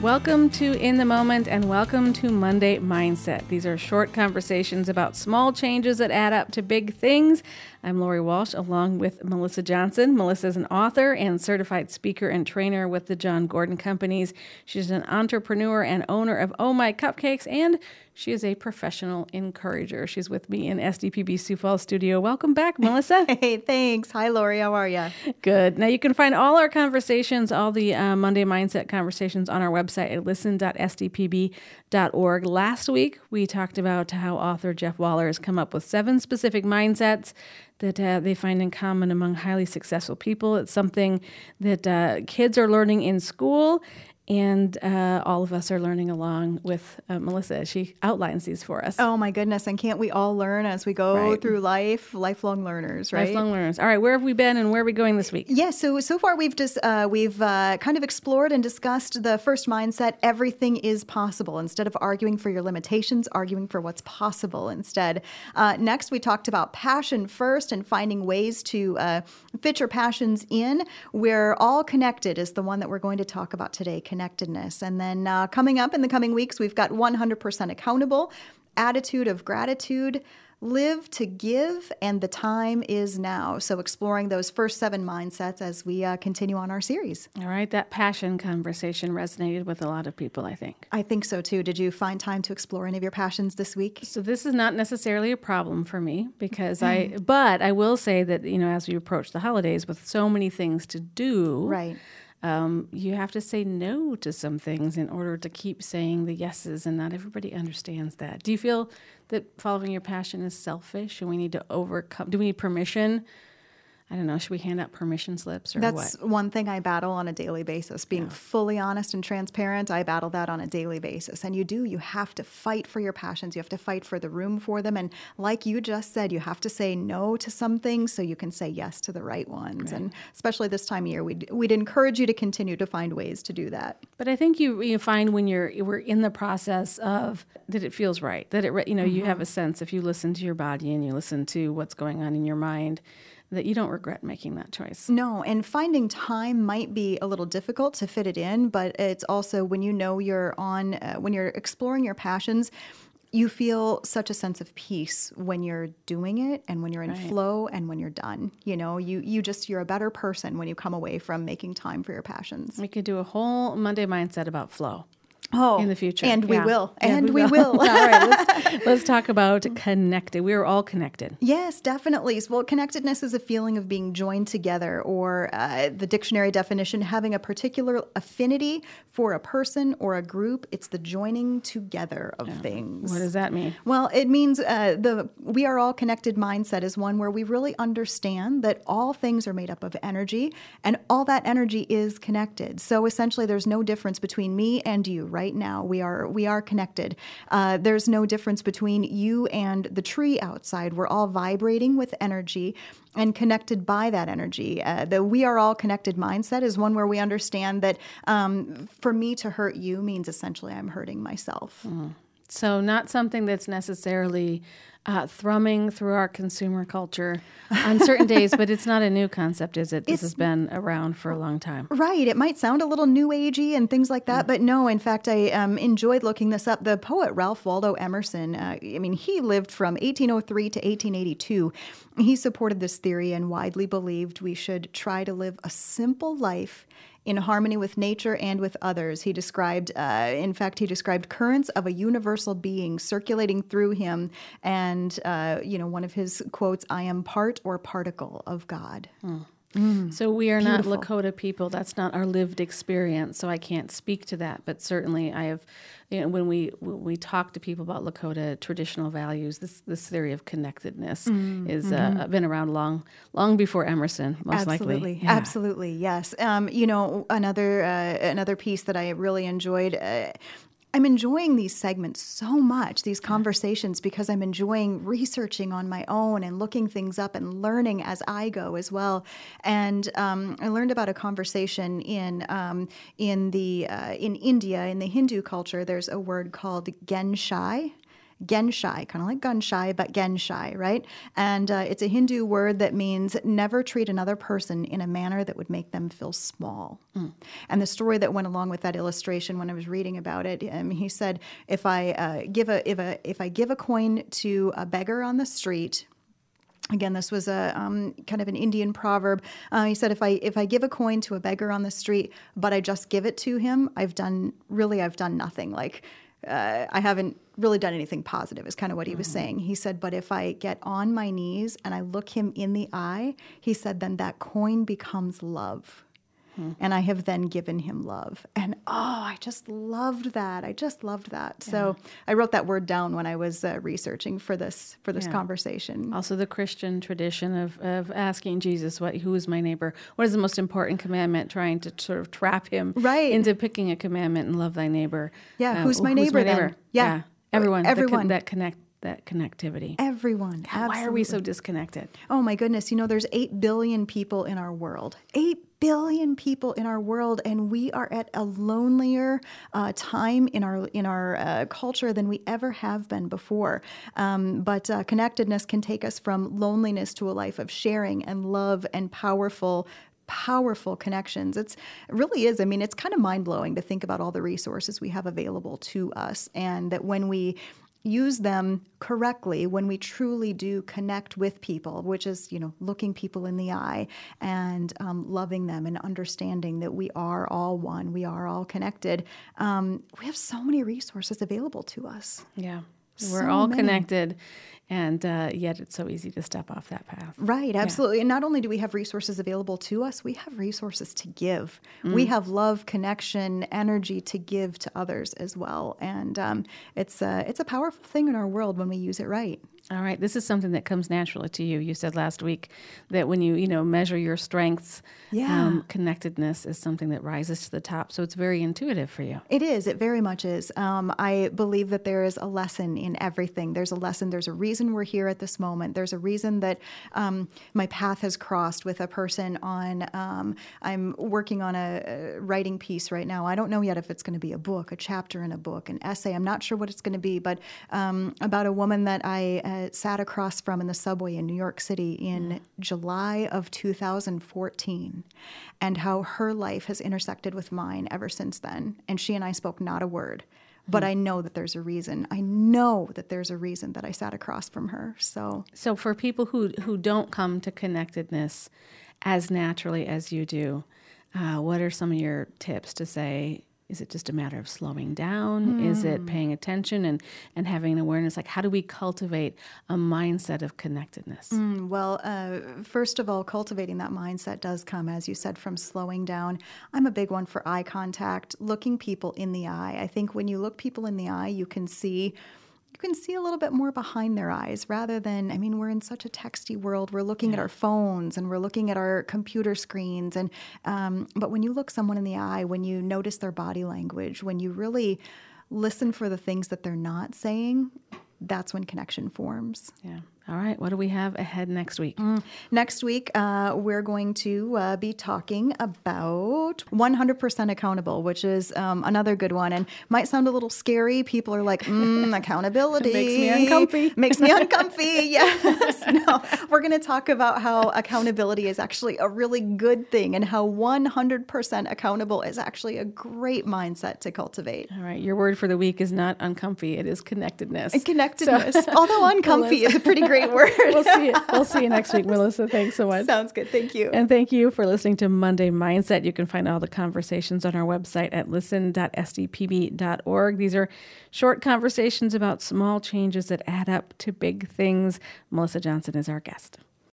Welcome to In the Moment and welcome to Monday Mindset. These are short conversations about small changes that add up to big things. I'm Lori Walsh along with Melissa Johnson. Melissa is an author and certified speaker and trainer with the John Gordon Companies. She's an entrepreneur and owner of Oh My Cupcakes, and she is a professional encourager. She's with me in SDPB Sioux Falls studio. Welcome back, Melissa. Hey, thanks. Hi, Lori. How are you? Good. Now, you can find all our conversations, all the Monday Mindset conversations on our website at listen.sdpb.org. Last week, we talked about how author Jeff Waller has come up with 7 specific mindsets that they find in common among highly successful people. It's something that kids are learning in school, and all of us are learning along with Melissa as she outlines these for us. Oh, my goodness. And can't we all learn as we go through life? Lifelong learners, right? Lifelong learners. All right, where have we been and where are we going this week? Yeah, so far we've kind of explored and discussed the first mindset, everything is possible. Instead of arguing for your limitations, arguing for what's possible instead. Next, we talked about passion first and finding ways to fit your passions in. We're all connected is the one that we're going to talk about today, connectedness. And then coming up in the coming weeks, we've got 100% accountable, attitude of gratitude, live to give, and the time is now. So exploring those first 7 mindsets as we continue on our series. All right, that passion conversation resonated with a lot of people, I think. I think so too. Did you find time to explore any of your passions this week? So this is not necessarily a problem for me because but I will say that, as we approach the holidays with so many things to do, right. You have to say no to some things in order to keep saying the yeses, and not everybody understands that. Do you feel that following your passion is selfish and we need to overcome? Do we need permission? I don't know. Should we hand out permission slips or what? That's one thing I battle on a daily basis. Being fully honest and transparent, I battle that on a daily basis. And you have to fight for your passions. You have to fight for the room for them. And like you just said, you have to say no to some things so you can say yes to the right ones. Right. And especially this time of year, we'd encourage you to continue to find ways to do that. But I think you find when we're in the process of that it feels right, that you have a sense if you listen to your body and you listen to what's going on in your mind, that you don't regret making that choice. No, and finding time might be a little difficult to fit it in, but it's also when you're when you're exploring your passions, you feel such a sense of peace when you're doing it and when you're in flow and when you're done. You're a better person when you come away from making time for your passions. We could do a whole Monday Mindset about flow. Oh, in the future. And we will. And we will. All right, let's talk about connected. We are all connected. Yes, definitely. Well, connectedness is a feeling of being joined together, or the dictionary definition, having a particular affinity for a person or a group. It's the joining together of things. What does that mean? Well, it means we are all connected mindset is one where we really understand that all things are made up of energy, and all that energy is connected. So essentially, there's no difference between me and you, right? Right now, we are connected. There's no difference between you and the tree outside. We're all vibrating with energy and connected by that energy. The we are all connected mindset is one where we understand that for me to hurt you means essentially I'm hurting myself. Mm. So not something that's necessarily thrumming through our consumer culture on certain days, but it's not a new concept, is it? This has been around for a long time. Right. It might sound a little new agey and things like that, but no, in fact, I enjoyed looking this up. The poet Ralph Waldo Emerson, he lived from 1803 to 1882. He supported this theory and widely believed we should try to live a simple life in harmony with nature and with others. He described currents of a universal being circulating through him. And, one of his quotes, I am part or particle of God. So we are Beautiful. not Lakota people. That's not our lived experience. So I can't speak to that. But certainly I have, when we talk to people about Lakota traditional values, this theory of connectedness is been around long before Emerson, most likely. Yeah. Absolutely, yes. Another piece that I really enjoyed. I'm enjoying these segments so much, these conversations, because I'm enjoying researching on my own and looking things up and learning as I go as well. And I learned about a conversation in India, in the Hindu culture. There's a word called Genshai. genshai, kind of like gun shy, but genshai, right? And it's a Hindu word that means never treat another person in a manner that would make them feel small. And the story that went along with that illustration when I was reading about it, he said, if I give a coin to a beggar on the street. Again, this was a kind of an Indian proverb. He said, if I give a coin to a beggar on the street, but I just give it to him, I've done nothing. Like I haven't really done anything positive is kind of what he was saying. He said, but if I get on my knees and I look him in the eye, he said, then that coin becomes love. And I have then given him love. And I just loved that. Yeah. So I wrote that word down when I was researching for this conversation. Also the Christian tradition of asking Jesus, who is my neighbor? What is the most important commandment? Trying to sort of trap him into picking a commandment and love thy neighbor. Yeah, who's my neighbor then? Yeah. Everyone. That connectivity. Everyone. God, why are we so disconnected? Oh my goodness. There's 8 billion people in our world. 8 billion people in our world, and we are at a lonelier time in our culture than we ever have been before. But connectedness can take us from loneliness to a life of sharing and love and powerful connections. It really is. I mean, it's kind of mind-blowing to think about all the resources we have available to us, and that when we use them correctly, when we truly do connect with people, which is, looking people in the eye and loving them and understanding that we are all one, we are all connected, we have so many resources available to us. Yeah. We're all connected, and yet it's so easy to step off that path. Right, absolutely. And not only do we have resources available to us, we have resources to give. We have love, connection, energy to give to others as well. And it's a powerful thing in our world when we use it right. All right. This is something that comes naturally to you. You said last week that when you measure your strengths, connectedness is something that rises to the top. So it's very intuitive for you. It is. It very much is. I believe that there is a lesson in everything. There's a lesson. There's a reason we're here at this moment. There's a reason that my path has crossed with a person on, I'm working on a writing piece right now. I don't know yet if it's going to be a book, a chapter in a book, an essay. I'm not sure what it's going to be, but about a woman that I sat across from in the subway in New York City in July of 2014, and how her life has intersected with mine ever since then. And she and I spoke not a word, but I know that there's a reason. I know that there's a reason that I sat across from her. So for people who don't come to connectedness as naturally as you do, what are some of your tips to say, is it just a matter of slowing down? Is it paying attention and having an awareness? Like, how do we cultivate a mindset of connectedness? Well, first of all, cultivating that mindset does come, as you said, from slowing down. I'm a big one for eye contact, looking people in the eye. I think when you look people in the eye, you can see a little bit more behind their eyes rather than, we're in such a texty world. We're looking at our phones and we're looking at our computer screens. And but when you look someone in the eye, when you notice their body language, when you really listen for the things that they're not saying, that's when connection forms. Yeah. All right. What do we have ahead next week? Next week, we're going to be talking about 100% accountable, which is another good one, and might sound a little scary. People are like, accountability. Makes me uncomfy. Makes me uncomfy, yes. No, we're going to talk about how accountability is actually a really good thing and how 100% accountable is actually a great mindset to cultivate. All right. Your word for the week is not uncomfy. It is connectedness. Connectedness. Although uncomfy is a pretty great word. We'll see you next week, Melissa. Thanks so much. Sounds good. Thank you. And thank you for listening to Monday Mindset. You can find all the conversations on our website at listen.sdpb.org. These are short conversations about small changes that add up to big things. Melissa Johnson is our guest.